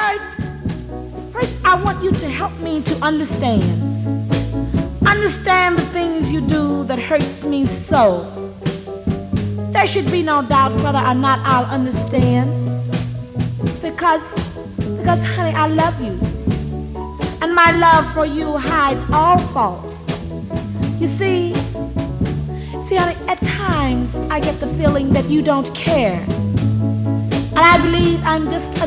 First, I want you to help me to understand. Understand the things you do that hurts me so. There should be no doubt whether or not I'll understand. Because, honey, I love you. And my love for you hides all faults. You see, honey, at times I get the feeling that you don't care. And I believe I'm just a